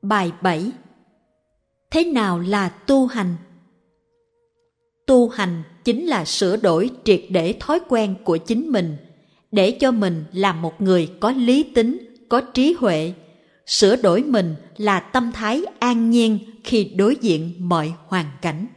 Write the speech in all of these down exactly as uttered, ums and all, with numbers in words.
Bài bảy. Thế nào là tu hành? Tu hành chính là sửa đổi triệt để thói quen của chính mình, để cho mình làm một người có lý tính, có trí huệ. Sửa đổi mình là tâm thái an nhiên khi đối diện mọi hoàn cảnh.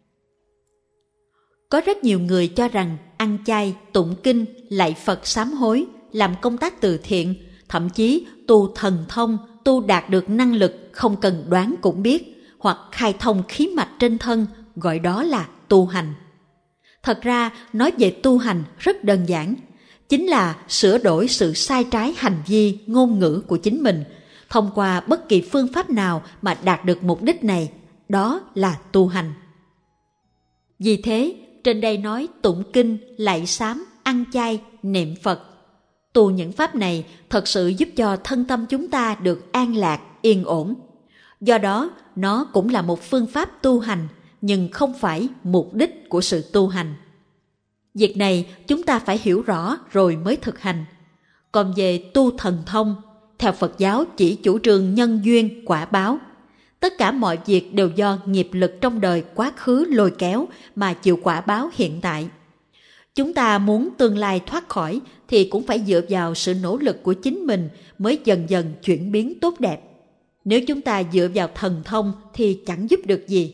Có rất nhiều người cho rằng ăn chay, tụng kinh, lạy Phật sám hối, làm công tác từ thiện, thậm chí tu thần thông, tu đạt được năng lực không cần đoán cũng biết, hoặc khai thông khí mạch trên thân, gọi đó là tu hành. Thật ra, nói về tu hành rất đơn giản, chính là sửa đổi sự sai trái hành vi, ngôn ngữ của chính mình, thông qua bất kỳ phương pháp nào mà đạt được mục đích này, đó là tu hành. Vì thế, trên đây nói tụng kinh, lạy sám, ăn chay, niệm Phật. Tu những pháp này thật sự giúp cho thân tâm chúng ta được an lạc, yên ổn. Do đó, nó cũng là một phương pháp tu hành, nhưng không phải mục đích của sự tu hành. Việc này chúng ta phải hiểu rõ rồi mới thực hành. Còn về tu thần thông, theo Phật giáo chỉ chủ trương nhân duyên, quả báo. Tất cả mọi việc đều do nghiệp lực trong đời quá khứ lôi kéo mà chịu quả báo hiện tại. Chúng ta muốn tương lai thoát khỏi thì cũng phải dựa vào sự nỗ lực của chính mình mới dần dần chuyển biến tốt đẹp. Nếu chúng ta dựa vào thần thông thì chẳng giúp được gì.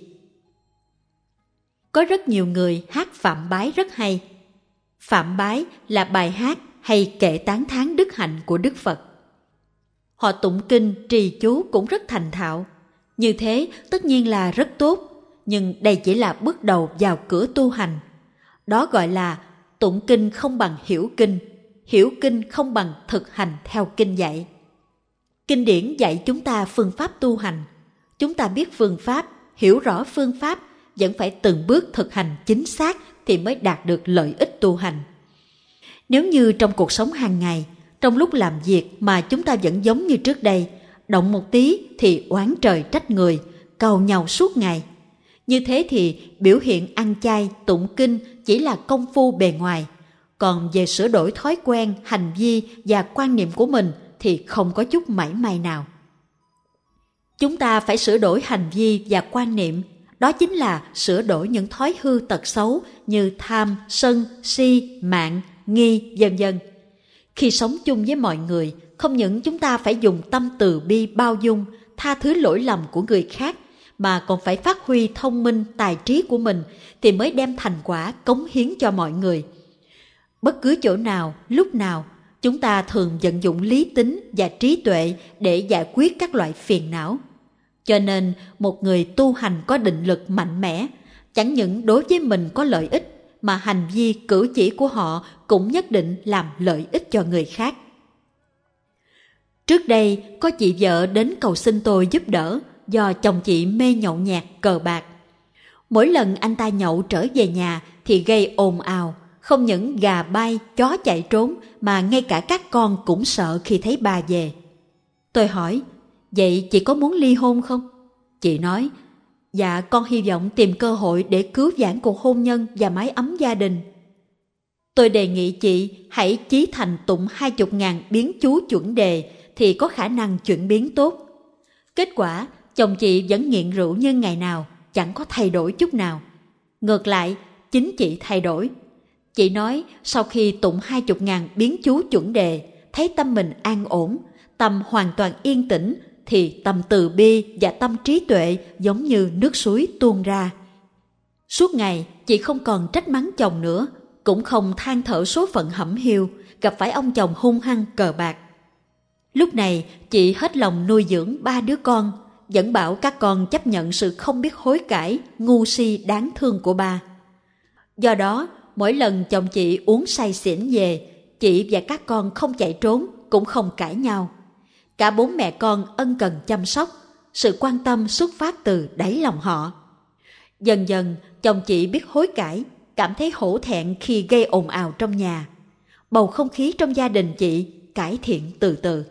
Có rất nhiều người hát Phạm Bái rất hay. Phạm Bái là bài hát hay kệ tán thán đức hạnh của Đức Phật. Họ tụng kinh, trì chú cũng rất thành thạo. Như thế tất nhiên là rất tốt, nhưng đây chỉ là bước đầu vào cửa tu hành. Đó gọi là tụng kinh không bằng hiểu kinh, hiểu kinh không bằng thực hành theo kinh dạy. Kinh điển dạy chúng ta phương pháp tu hành. Chúng ta biết phương pháp, hiểu rõ phương pháp, vẫn phải từng bước thực hành chính xác thì mới đạt được lợi ích tu hành. Nếu như trong cuộc sống hàng ngày, trong lúc làm việc mà chúng ta vẫn giống như trước đây, động một tí thì oán trời trách người, cầu nhau suốt ngày. Như thế thì biểu hiện ăn chay, tụng kinh chỉ là công phu bề ngoài. Còn về sửa đổi thói quen, hành vi và quan niệm của mình thì không có chút mảy may nào. Chúng ta phải sửa đổi hành vi và quan niệm, đó chính là sửa đổi những thói hư tật xấu như tham, sân, si, mạn, nghi, vân vân. Khi sống chung với mọi người, không những chúng ta phải dùng tâm từ bi bao dung, tha thứ lỗi lầm của người khác, mà còn phải phát huy thông minh, tài trí của mình thì mới đem thành quả cống hiến cho mọi người. Bất cứ chỗ nào, lúc nào, chúng ta thường vận dụng lý tính và trí tuệ để giải quyết các loại phiền não. Cho nên, một người tu hành có định lực mạnh mẽ, chẳng những đối với mình có lợi ích, mà hành vi cử chỉ của họ cũng nhất định làm lợi ích cho người khác. Trước đây, có chị vợ đến cầu xin tôi giúp đỡ do chồng chị mê nhậu nhẹt, cờ bạc. Mỗi lần anh ta nhậu trở về nhà thì gây ồn ào, không những gà bay, chó chạy trốn mà ngay cả các con cũng sợ khi thấy bà về. Tôi hỏi, vậy chị có muốn ly hôn không? Chị nói, dạ con hy vọng tìm cơ hội để cứu vãn cuộc hôn nhân và mái ấm gia đình. Tôi đề nghị chị hãy chí thành tụng hai chục ngàn biến chú chuẩn đề thì có khả năng chuyển biến tốt. Kết quả, chồng chị vẫn nghiện rượu như ngày nào, chẳng có thay đổi chút nào. Ngược lại, chính chị thay đổi. Chị nói sau khi tụng hai chục ngàn biến chú chuẩn đề, thấy tâm mình an ổn, tâm hoàn toàn yên tĩnh, thì tâm từ bi và tâm trí tuệ giống như nước suối tuôn ra. Suốt ngày, chị không còn trách mắng chồng nữa, cũng không than thở số phận hẩm hiu, gặp phải ông chồng hung hăng cờ bạc. Lúc này, chị hết lòng nuôi dưỡng ba đứa con, vẫn bảo các con chấp nhận sự không biết hối cải, ngu si đáng thương của ba. Do đó, mỗi lần chồng chị uống say xỉn về, chị và các con không chạy trốn, cũng không cãi nhau. Cả bốn mẹ con ân cần chăm sóc, sự quan tâm xuất phát từ đáy lòng họ. Dần dần, chồng chị biết hối cải, cảm thấy hổ thẹn khi gây ồn ào trong nhà. Bầu không khí trong gia đình chị cải thiện từ từ.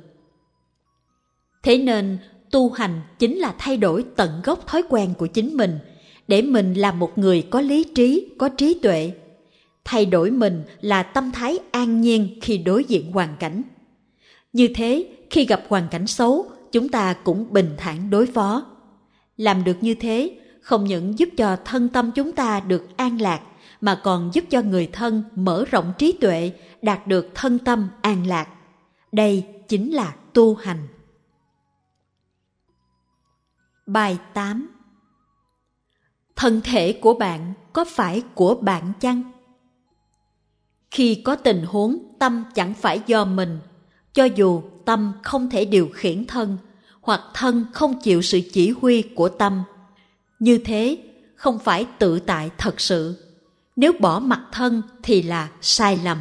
Thế nên, tu hành chính là thay đổi tận gốc thói quen của chính mình, để mình làm một người có lý trí, có trí tuệ. Thay đổi mình là tâm thái an nhiên khi đối diện hoàn cảnh. Như thế, khi gặp hoàn cảnh xấu chúng ta cũng bình thản đối phó. Làm được như thế không những giúp cho thân tâm chúng ta được an lạc, mà còn giúp cho người thân mở rộng trí tuệ, đạt được thân tâm an lạc. Đây chính là tu hành. Bài tám. Thân thể của bạn có phải của bạn chăng? Khi có tình huống tâm chẳng phải do mình, cho dù tâm không thể điều khiển thân, hoặc thân không chịu sự chỉ huy của tâm, như thế không phải tự tại thật sự. Nếu bỏ mặc thân thì là sai lầm.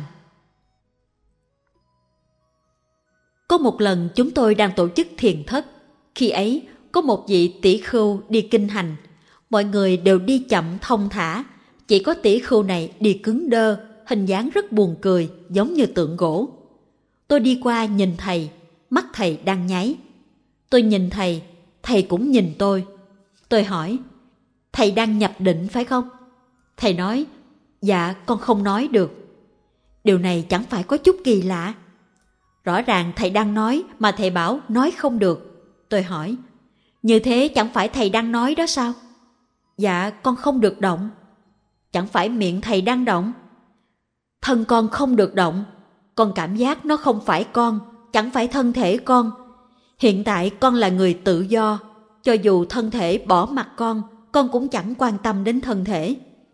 Có một lần chúng tôi đang tổ chức thiền thất. Khi ấy có một vị tỷ khưu đi kinh hành. Mọi người đều đi chậm thong thả, chỉ có tỷ khưu này đi cứng đơ, hình dáng rất buồn cười, giống như tượng gỗ. Tôi đi qua nhìn thầy, mắt thầy đang nháy. Tôi nhìn thầy, thầy cũng nhìn tôi. Tôi hỏi, thầy đang nhập định phải không? Thầy nói, dạ con không nói được. Điều này chẳng phải có chút kỳ lạ. Rõ ràng thầy đang nói mà thầy bảo nói không được. Tôi hỏi, như thế chẳng phải thầy đang nói đó sao? Dạ con không được động. Chẳng phải miệng thầy đang động? Thân con không được động. Con cảm giác nó không phải con, chẳng phải thân thể con. Hiện tại con là người tự do. Cho dù thân thể bỏ mặc con, con cũng chẳng quan tâm đến thân thể.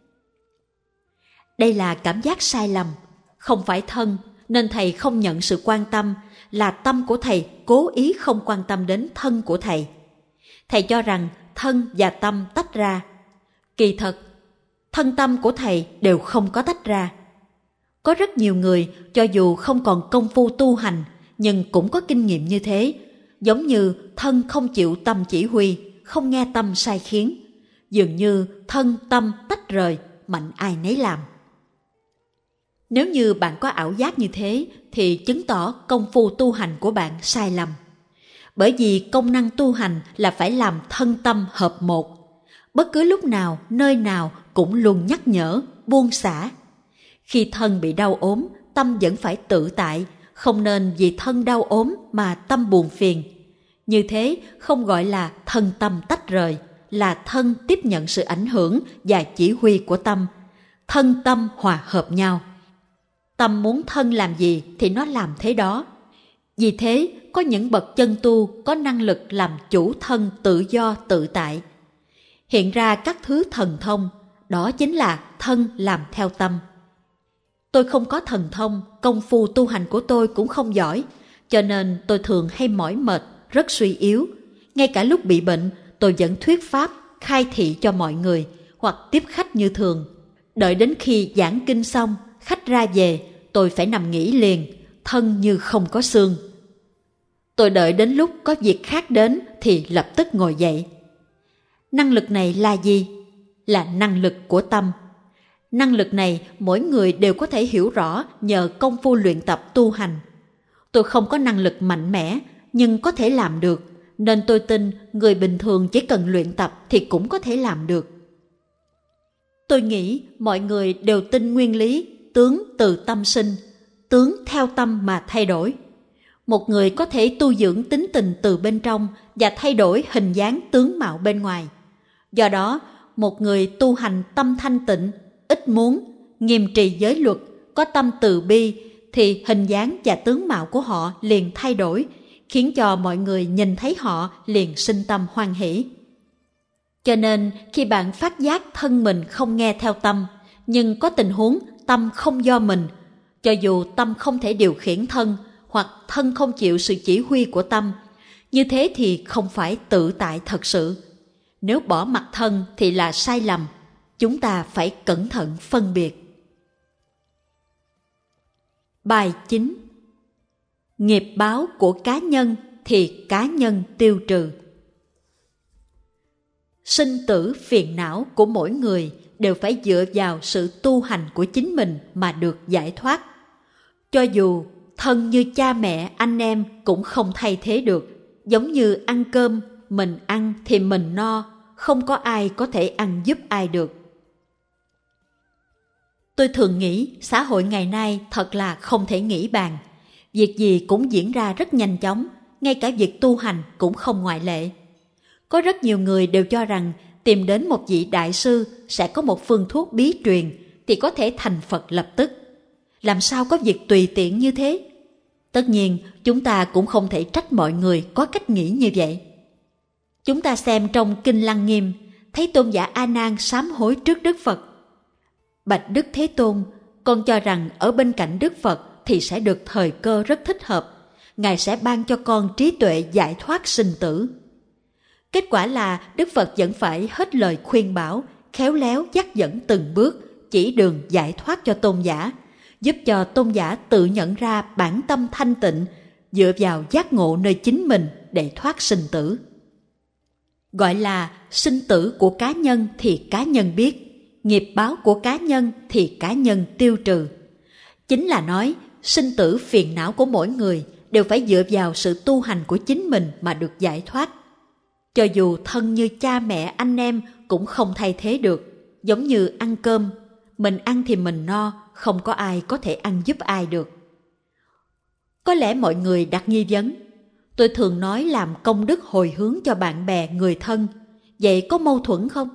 Đây là cảm giác sai lầm. Không phải thân, nên thầy không nhận sự quan tâm, là tâm của thầy cố ý không quan tâm đến thân của thầy. Thầy cho rằng thân và tâm tách ra. Kỳ thật, thân tâm của thầy đều không có tách ra. Có rất nhiều người cho dù không còn công phu tu hành, nhưng cũng có kinh nghiệm như thế. Giống như thân không chịu tâm chỉ huy, không nghe tâm sai khiến. Dường như thân tâm tách rời, mạnh ai nấy làm. Nếu như bạn có ảo giác như thế, thì chứng tỏ công phu tu hành của bạn sai lầm. Bởi vì công năng tu hành là phải làm thân tâm hợp một. Bất cứ lúc nào, nơi nào cũng luôn nhắc nhở, buông xả. Khi thân bị đau ốm, tâm vẫn phải tự tại, không nên vì thân đau ốm mà tâm buồn phiền. Như thế không gọi là thân tâm tách rời, là thân tiếp nhận sự ảnh hưởng và chỉ huy của tâm. Thân tâm hòa hợp nhau. Tâm muốn thân làm gì thì nó làm thế đó. Vì thế, có những bậc chân tu có năng lực làm chủ thân tự do tự tại. Hiện ra các thứ thần thông, đó chính là thân làm theo tâm. Tôi không có thần thông, công phu tu hành của tôi cũng không giỏi, cho nên tôi thường hay mỏi mệt, rất suy yếu. Ngay cả lúc bị bệnh, tôi vẫn thuyết pháp, khai thị cho mọi người, hoặc tiếp khách như thường. Đợi đến khi giảng kinh xong, khách ra về, tôi phải nằm nghỉ liền, thân như không có xương. Tôi đợi đến lúc có việc khác đến thì lập tức ngồi dậy. Năng lực này là gì? Là năng lực của tâm. Năng lực này mỗi người đều có thể hiểu rõ nhờ công phu luyện tập tu hành. Tôi không có năng lực mạnh mẽ, nhưng có thể làm được, nên tôi tin người bình thường chỉ cần luyện tập thì cũng có thể làm được. Tôi nghĩ mọi người đều tin nguyên lý tướng từ tâm sinh, tướng theo tâm mà thay đổi. Một người có thể tu dưỡng tính tình từ bên trong và thay đổi hình dáng tướng mạo bên ngoài. Do đó, một người tu hành tâm thanh tịnh, ít muốn, nghiêm trì giới luật, có tâm từ bi, thì hình dáng và tướng mạo của họ liền thay đổi, khiến cho mọi người nhìn thấy họ liền sinh tâm hoan hỷ. Cho nên, khi bạn phát giác thân mình không nghe theo tâm, nhưng có tình huống tâm không do mình, cho dù tâm không thể điều khiển thân, hoặc thân không chịu sự chỉ huy của tâm, như thế thì không phải tự tại thật sự. Nếu bỏ mặc thân thì là sai lầm, chúng ta phải cẩn thận phân biệt. Bài chín. Nghiệp báo của cá nhân thì cá nhân tiêu trừ. Sinh tử phiền não của mỗi người đều phải dựa vào sự tu hành của chính mình mà được giải thoát. Cho dù thân như cha mẹ, anh em cũng không thay thế được. Giống như ăn cơm, mình ăn thì mình no, không có ai có thể ăn giúp ai được. Tôi thường nghĩ xã hội ngày nay thật là không thể nghĩ bàn. Việc gì cũng diễn ra rất nhanh chóng, ngay cả việc tu hành cũng không ngoại lệ. Có rất nhiều người đều cho rằng tìm đến một vị đại sư sẽ có một phương thuốc bí truyền thì có thể thành Phật lập tức. Làm sao có việc tùy tiện như thế? Tất nhiên, chúng ta cũng không thể trách mọi người có cách nghĩ như vậy. Chúng ta xem trong Kinh Lăng Nghiêm, thấy Tôn giả A Nan sám hối trước Đức Phật. Bạch Đức Thế Tôn, con cho rằng ở bên cạnh Đức Phật thì sẽ được thời cơ rất thích hợp. Ngài sẽ ban cho con trí tuệ giải thoát sinh tử. Kết quả là Đức Phật vẫn phải hết lời khuyên bảo, khéo léo dắt dẫn từng bước, chỉ đường giải thoát cho tôn giả, giúp cho tôn giả tự nhận ra bản tâm thanh tịnh, dựa vào giác ngộ nơi chính mình để thoát sinh tử. Gọi là sinh tử của cá nhân thì cá nhân biết, nghiệp báo của cá nhân thì cá nhân tiêu trừ. Chính là nói, sinh tử phiền não của mỗi người đều phải dựa vào sự tu hành của chính mình mà được giải thoát. Cho dù thân như cha mẹ anh em cũng không thay thế được. Giống như ăn cơm, mình ăn thì mình no, không có ai có thể ăn giúp ai được. Có lẽ mọi người đặt nghi vấn, tôi thường nói làm công đức hồi hướng cho bạn bè, người thân, vậy có mâu thuẫn không?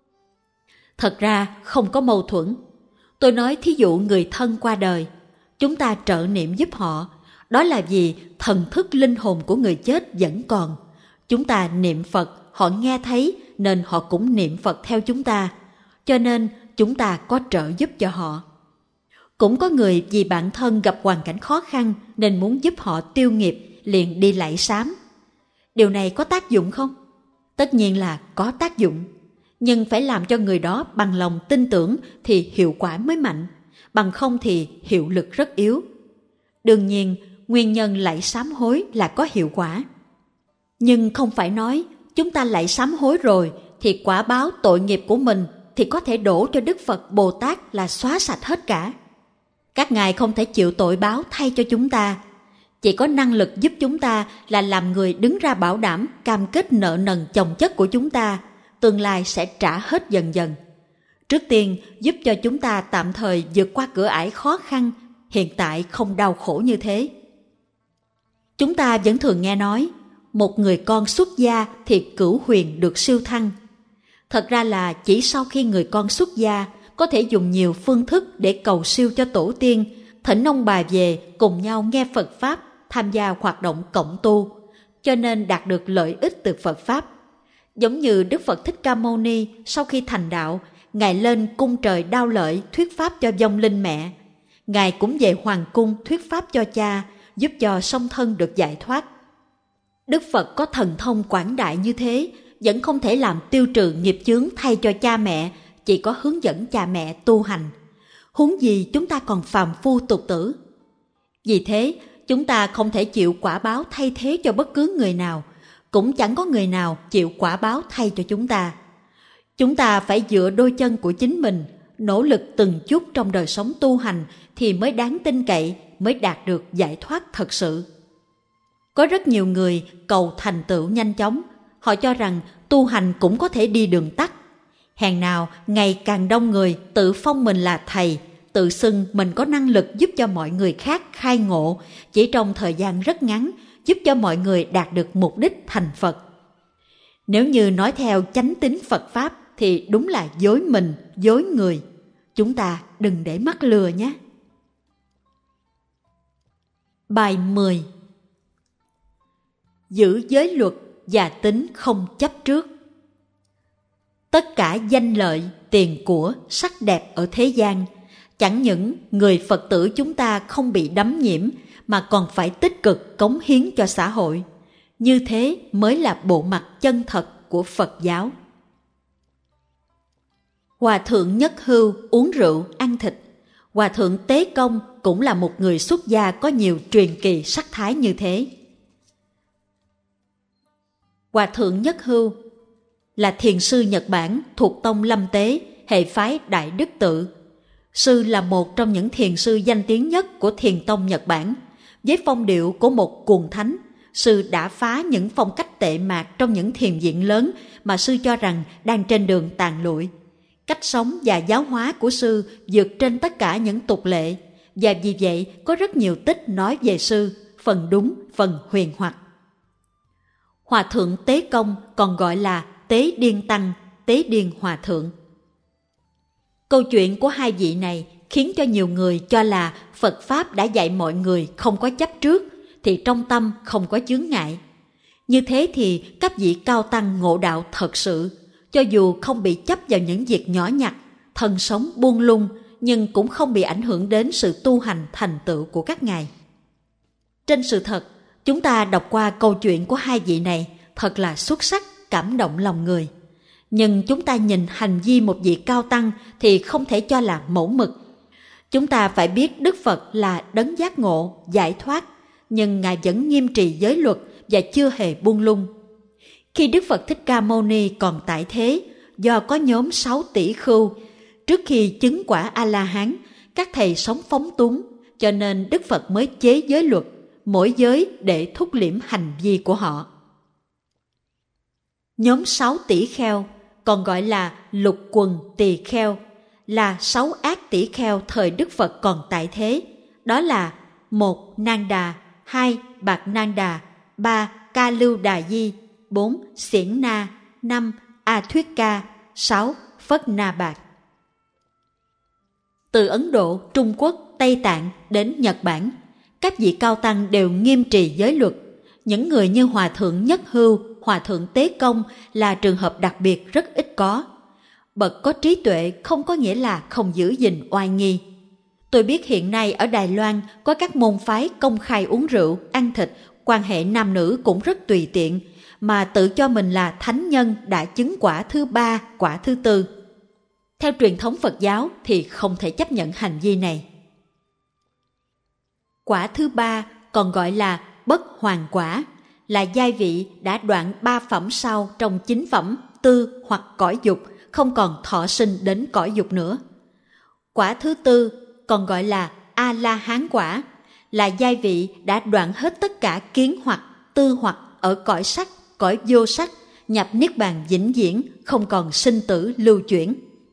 Thật ra không có mâu thuẫn. Tôi nói thí dụ người thân qua đời, chúng ta trợ niệm giúp họ, đó là vì thần thức linh hồn của người chết vẫn còn. Chúng ta niệm Phật, họ nghe thấy nên họ cũng niệm Phật theo chúng ta, cho nên chúng ta có trợ giúp cho họ. Cũng có người vì bản thân gặp hoàn cảnh khó khăn nên muốn giúp họ tiêu nghiệp, liền đi lạy sám. Điều này có tác dụng không? Tất nhiên là có tác dụng, nhưng phải làm cho người đó bằng lòng tin tưởng thì hiệu quả mới mạnh, bằng không thì hiệu lực rất yếu. Đương nhiên, nguyên nhân lạy sám hối là có hiệu quả. Nhưng không phải nói chúng ta lạy sám hối rồi thì quả báo tội nghiệp của mình thì có thể đổ cho Đức Phật Bồ Tát là xóa sạch hết cả. Các ngài không thể chịu tội báo thay cho chúng ta. Chỉ có năng lực giúp chúng ta là làm người đứng ra bảo đảm cam kết nợ nần chồng chất của chúng ta, tương lai sẽ trả hết dần dần. Trước tiên giúp cho chúng ta tạm thời vượt qua cửa ải khó khăn, hiện tại không đau khổ như thế. Chúng ta vẫn thường nghe nói, một người con xuất gia thì cửu huyền được siêu thăng. Thật ra là chỉ sau khi người con xuất gia có thể dùng nhiều phương thức để cầu siêu cho tổ tiên, thỉnh ông bà về cùng nhau nghe Phật Pháp, tham gia hoạt động cộng tu, cho nên đạt được lợi ích từ Phật Pháp. Giống như Đức Phật Thích Ca Mâu Ni sau khi thành đạo, Ngài lên cung trời Đao Lợi thuyết Pháp cho vong linh mẹ. Ngài cũng về hoàng cung thuyết Pháp cho cha, giúp cho song thân được giải thoát. Đức Phật có thần thông quảng đại như thế, vẫn không thể làm tiêu trừ nghiệp chướng thay cho cha mẹ, chỉ có hướng dẫn cha mẹ tu hành. Huống gì chúng ta còn phàm phu tục tử. Vì thế, chúng ta không thể chịu quả báo thay thế cho bất cứ người nào, cũng chẳng có người nào chịu quả báo thay cho chúng ta. Chúng ta phải dựa đôi chân của chính mình, nỗ lực từng chút trong đời sống tu hành thì mới đáng tin cậy, mới đạt được giải thoát thật sự. Có rất nhiều người cầu thành tựu nhanh chóng, họ cho rằng tu hành cũng có thể đi đường tắt. Hèn nào ngày càng đông người tự phong mình là thầy, tự xưng mình có năng lực giúp cho mọi người khác khai ngộ, chỉ trong thời gian rất ngắn, giúp cho mọi người đạt được mục đích thành Phật. Nếu như nói theo chánh tín Phật Pháp thì đúng là dối mình, dối người. Chúng ta đừng để mắc lừa nhé. Bài mười. Giữ giới luật và tính không chấp trước. Tất cả danh lợi, tiền của, sắc đẹp ở thế gian, chẳng những người Phật tử chúng ta không bị đắm nhiễm mà còn phải tích cực cống hiến cho xã hội. Như thế mới là bộ mặt chân thật của Phật giáo. Hòa thượng Nhất Hưu uống rượu, ăn thịt. Hòa thượng Tế Công cũng là một người xuất gia có nhiều truyền kỳ sắc thái như thế. Hòa thượng Nhất Hưu là thiền sư Nhật Bản thuộc tông Lâm Tế, hệ phái Đại Đức Tự. Sư là một trong những thiền sư danh tiếng nhất của thiền tông Nhật Bản. Với phong điệu của một cuồng thánh, sư đã phá những phong cách tệ mạc trong những thiền viện lớn mà sư cho rằng đang trên đường tàn lụi. Cách sống và giáo hóa của sư vượt trên tất cả những tục lệ, và vì vậy có rất nhiều tích nói về sư, phần đúng, phần huyền hoặc. Hòa thượng Tế Công còn gọi là Tế Điên Tăng, Tế Điên Hòa Thượng. Câu chuyện của hai vị này khiến cho nhiều người cho là Phật Pháp đã dạy mọi người không có chấp trước, thì trong tâm không có chướng ngại. Như thế thì các vị cao tăng ngộ đạo thật sự, cho dù không bị chấp vào những việc nhỏ nhặt, thân sống buông lung, nhưng cũng không bị ảnh hưởng đến sự tu hành thành tựu của các ngài. Trên sự thật, chúng ta đọc qua câu chuyện của hai vị này thật là xuất sắc, cảm động lòng người. Nhưng chúng ta nhìn hành vi một vị cao tăng thì không thể cho là mẫu mực. Chúng ta phải biết Đức Phật là đấng giác ngộ, giải thoát, nhưng Ngài vẫn nghiêm trì giới luật và chưa hề buông lung. Khi Đức Phật Thích Ca Mâu Ni còn tại thế, do có nhóm sáu tỷ khưu, trước khi chứng quả A-la-hán, các thầy sống phóng túng, cho nên Đức Phật mới chế giới luật, mỗi giới để thúc liễm hành vi của họ. Nhóm sáu tỷ kheo, còn gọi là lục quần tỳ kheo, là sáu ác tỷ kheo thời Đức Phật còn tại thế. Đó là một Nang Đà, hai Bạc Nang Đà, ba Ca Lưu Đà Di, bốn Xiển Na, năm A Thuyết Ca, sáu Phất Na Bạc. Từ Ấn Độ, Trung Quốc, Tây Tạng đến Nhật Bản, các vị cao tăng đều nghiêm trì giới luật. Những người như Hòa thượng Nhất Hưu, Hòa thượng Tế Công là trường hợp đặc biệt rất ít có. Bậc có trí tuệ không có nghĩa là không giữ gìn oai nghi. Tôi biết hiện nay ở Đài Loan có các môn phái công khai uống rượu, ăn thịt, quan hệ nam nữ cũng rất tùy tiện, mà tự cho mình là thánh nhân đã chứng quả thứ ba, quả thứ tư. Theo truyền thống Phật giáo thì không thể chấp nhận hành vi này. Quả thứ ba còn gọi là bất hoàn quả, là giai vị đã đoạn ba phẩm sau trong chín phẩm tư hoặc cõi dục, không còn thọ sinh đến cõi dục nữa. Quả thứ tư còn gọi là A-la-hán quả, là giai vị đã đoạn hết tất cả kiến hoặc tư hoặc ở cõi sắc, cõi vô sắc, nhập niết bàn vĩnh viễn, không còn sinh tử lưu chuyển.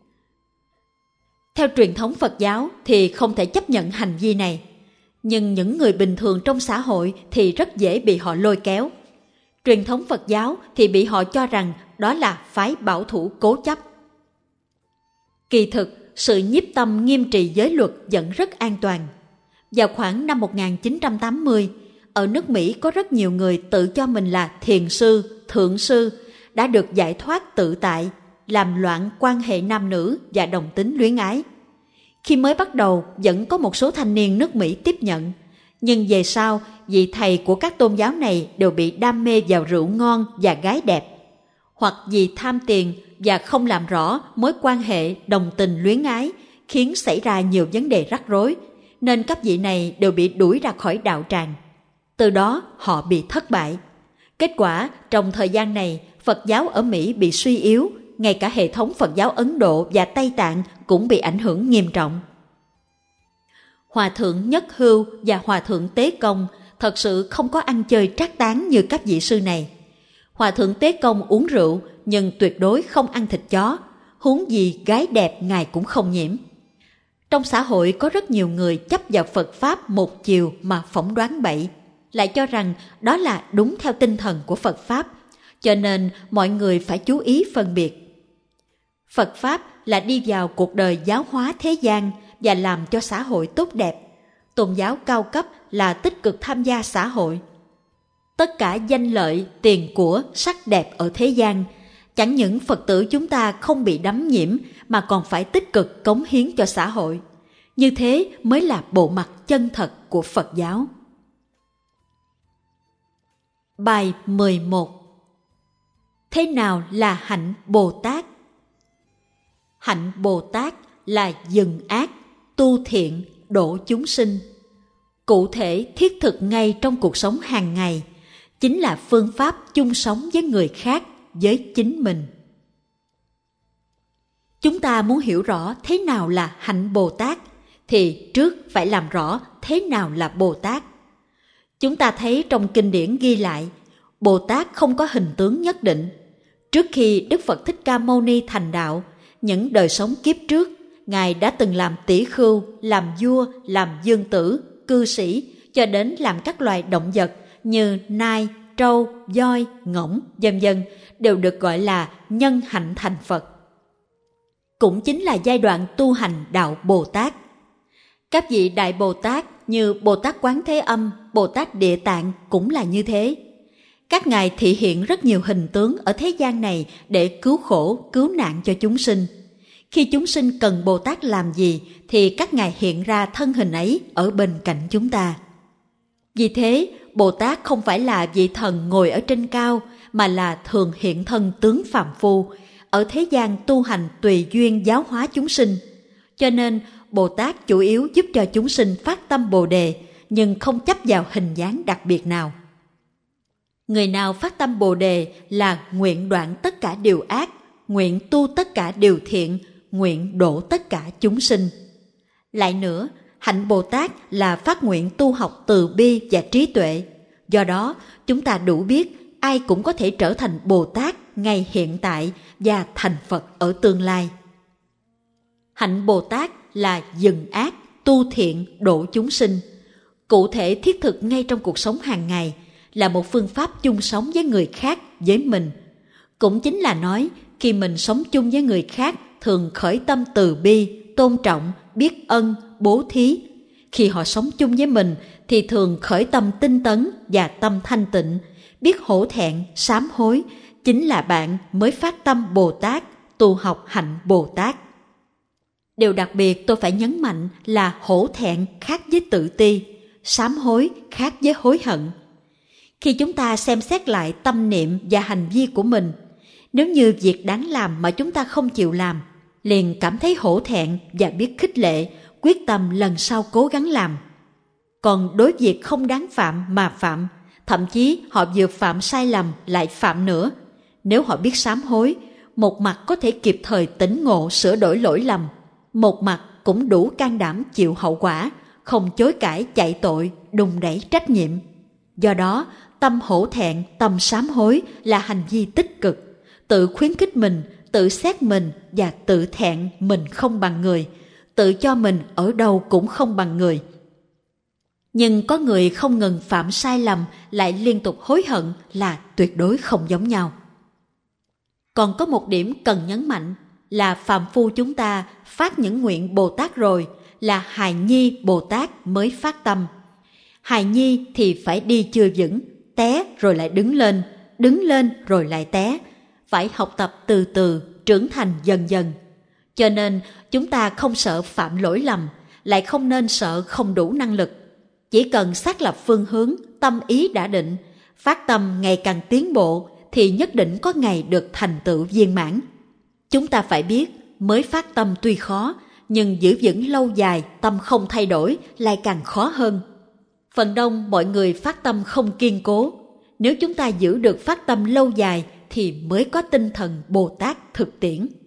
Theo truyền thống Phật giáo thì không thể chấp nhận hành vi này, nhưng những người bình thường trong xã hội thì rất dễ bị họ lôi kéo. Truyền thống Phật giáo thì bị họ cho rằng đó là phái bảo thủ cố chấp. Kỳ thực, sự nhiếp tâm nghiêm trì giới luật vẫn rất an toàn. Vào khoảng năm một nghìn chín trăm tám mươi, ở nước Mỹ có rất nhiều người tự cho mình là thiền sư, thượng sư, đã được giải thoát tự tại, làm loạn quan hệ nam nữ và đồng tính luyến ái. Khi mới bắt đầu vẫn có một số thanh niên nước Mỹ tiếp nhận, nhưng về sau vị thầy của các tôn giáo này đều bị đam mê vào rượu ngon và gái đẹp, hoặc vì tham tiền và không làm rõ mối quan hệ đồng tình luyến ái, khiến xảy ra nhiều vấn đề rắc rối, nên các vị này đều bị đuổi ra khỏi đạo tràng. Từ đó họ bị thất bại. Kết quả trong thời gian này, Phật giáo ở Mỹ bị suy yếu, ngay cả hệ thống Phật giáo Ấn Độ và Tây Tạng cũng bị ảnh hưởng nghiêm trọng. Hòa thượng Nhất Hưu và Hòa thượng Tế Công thật sự không có ăn chơi trác tán như các vị sư này. Hòa thượng Tế Công uống rượu nhưng tuyệt đối không ăn thịt chó, huống gì gái đẹp ngài cũng không nhiễm. Trong xã hội có rất nhiều người chấp vào Phật Pháp một chiều mà phỏng đoán bậy, lại cho rằng đó là đúng theo tinh thần của Phật Pháp, cho nên mọi người phải chú ý phân biệt. Phật Pháp là đi vào cuộc đời giáo hóa thế gian và làm cho xã hội tốt đẹp. Tôn giáo cao cấp là tích cực tham gia xã hội. Tất cả danh lợi, tiền của, sắc đẹp ở thế gian, chẳng những Phật tử chúng ta không bị đắm nhiễm mà còn phải tích cực cống hiến cho xã hội. Như thế mới là bộ mặt chân thật của Phật giáo. Bài mười một. Thế nào là hạnh Bồ Tát? Hạnh Bồ Tát là dừng ác, tu thiện, độ chúng sinh. Cụ thể thiết thực ngay trong cuộc sống hàng ngày, chính là phương pháp chung sống với người khác, với chính mình. Chúng ta muốn hiểu rõ thế nào là hạnh Bồ Tát, thì trước phải làm rõ thế nào là Bồ Tát. Chúng ta thấy trong kinh điển ghi lại, Bồ Tát không có hình tướng nhất định. Trước khi Đức Phật Thích Ca Mâu Ni thành đạo, những đời sống kiếp trước, Ngài đã từng làm tỷ khưu, làm vua, làm dương tử, cư sĩ, cho đến làm các loài động vật như nai, trâu, voi, ngỗng, vân vân đều được gọi là nhân hạnh thành Phật. Cũng chính là giai đoạn tu hành đạo Bồ Tát. Các vị Đại Bồ Tát như Bồ Tát Quán Thế Âm, Bồ Tát Địa Tạng cũng là như thế. Các ngài thị hiện rất nhiều hình tướng ở thế gian này để cứu khổ, cứu nạn cho chúng sinh. Khi chúng sinh cần Bồ Tát làm gì thì các ngài hiện ra thân hình ấy ở bên cạnh chúng ta. Vì thế, Bồ Tát không phải là vị thần ngồi ở trên cao, mà là thường hiện thân tướng phàm phu, ở thế gian tu hành tùy duyên giáo hóa chúng sinh. Cho nên, Bồ Tát chủ yếu giúp cho chúng sinh phát tâm Bồ Đề, nhưng không chấp vào hình dáng đặc biệt nào. Người nào phát tâm Bồ Đề là nguyện đoạn tất cả điều ác, nguyện tu tất cả điều thiện, nguyện độ tất cả chúng sinh. Lại nữa, hạnh Bồ Tát là phát nguyện tu học từ bi và trí tuệ. Do đó, chúng ta đủ biết ai cũng có thể trở thành Bồ Tát ngay hiện tại và thành Phật ở tương lai. Hạnh Bồ Tát là dừng ác, tu thiện, độ chúng sinh. Cụ thể thiết thực ngay trong cuộc sống hàng ngày, là một phương pháp chung sống với người khác, với mình. Cũng chính là nói, khi mình sống chung với người khác, thường khởi tâm từ bi, tôn trọng, biết ân, bố thí. Khi họ sống chung với mình, thì thường khởi tâm tinh tấn và tâm thanh tịnh, biết hổ thẹn, sám hối. Chính là bạn mới phát tâm Bồ Tát, tu học hạnh Bồ Tát. Điều đặc biệt tôi phải nhấn mạnh là hổ thẹn khác với tự ti, sám hối khác với hối hận. Khi chúng ta xem xét lại tâm niệm và hành vi của mình, nếu như việc đáng làm mà chúng ta không chịu làm, liền cảm thấy hổ thẹn và biết khích lệ, quyết tâm lần sau cố gắng làm. Còn đối việc không đáng phạm mà phạm, thậm chí họ vừa phạm sai lầm lại phạm nữa, nếu họ biết sám hối, một mặt có thể kịp thời tỉnh ngộ sửa đổi lỗi lầm, một mặt cũng đủ can đảm chịu hậu quả, không chối cãi chạy tội, đùn đẩy trách nhiệm. Do đó, tâm hổ thẹn, tâm sám hối là hành vi tích cực, tự khuyến khích mình, tự xét mình và tự thẹn mình không bằng người, tự cho mình ở đâu cũng không bằng người. Nhưng có người không ngừng phạm sai lầm lại liên tục hối hận là tuyệt đối không giống nhau. Còn có một điểm cần nhấn mạnh là phàm phu chúng ta phát những nguyện Bồ Tát rồi, là hài nhi Bồ Tát mới phát tâm. Hài nhi thì phải đi chưa vững, té rồi lại đứng lên, đứng lên rồi lại té, phải học tập từ từ, trưởng thành dần dần. Cho nên chúng ta không sợ phạm lỗi lầm, lại không nên sợ không đủ năng lực. Chỉ cần xác lập phương hướng, tâm ý đã định, phát tâm ngày càng tiến bộ thì nhất định có ngày được thành tựu viên mãn. Chúng ta phải biết, mới phát tâm tuy khó, nhưng giữ vững lâu dài tâm không thay đổi lại càng khó hơn. Phần đông mọi người phát tâm không kiên cố. Nếu chúng ta giữ được phát tâm lâu dài thì mới có tinh thần Bồ Tát thực tiễn.